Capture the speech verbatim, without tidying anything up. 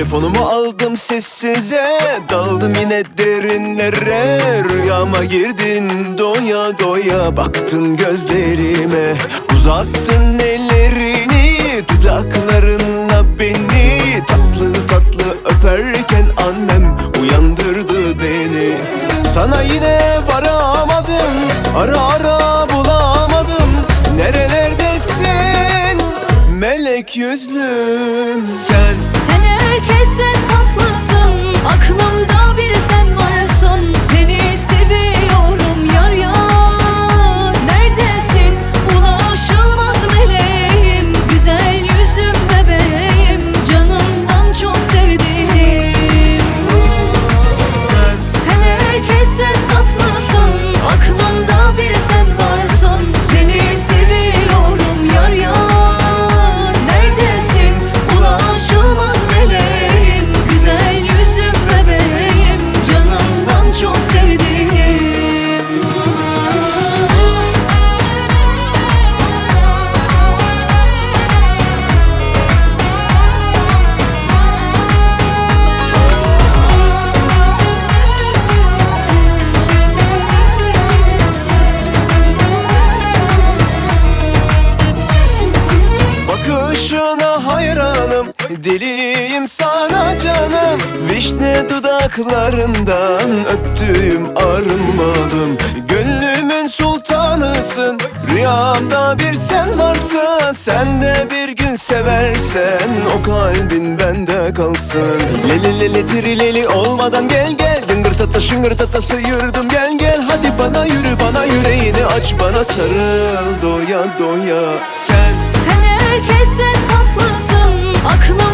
Telefonumu aldım sessize, daldım yine derinlere. Rüyama girdin doya doya, baktın gözlerime. Uzattın ellerini, dudaklarınla beni tatlı tatlı öperken annem uyandırdı beni. Sana yine varamadım, ara ara bulamadım. Nerelerdesin melek yüzlüm sen? Sen herkesten tatlısın, aklımda bir sen varsın. Seni seviyorum yar yar. Neredesin ulaşılmaz meleğim, güzel yüzlüm bebeğim, canımdan çok sevdiğim. Sen, Sen herkesten tatlısın, aklımda bir sen varsın. Seni seviyorum yar yar. Neredesin ulaşılmaz meleğim, güzel yüzlüm bebeğim, canımdan çok sevdiğim. bakışına hayranım, deliyim sana canım. Vişne dudaklarından öptüğüm arınmadım. Gönlümün sultanısın, rüyamda bir sen varsa. Sen de bir gün seversen o kalbin bende kalsın. Leli leli tirileli olmadan gel gel, dıngırtata şıngırtata sıyırdım gel gel. Hadi bana yürü, bana yüreğini aç, bana sarıl doya doya. Sen, Sen herkesten tatlısın, aklım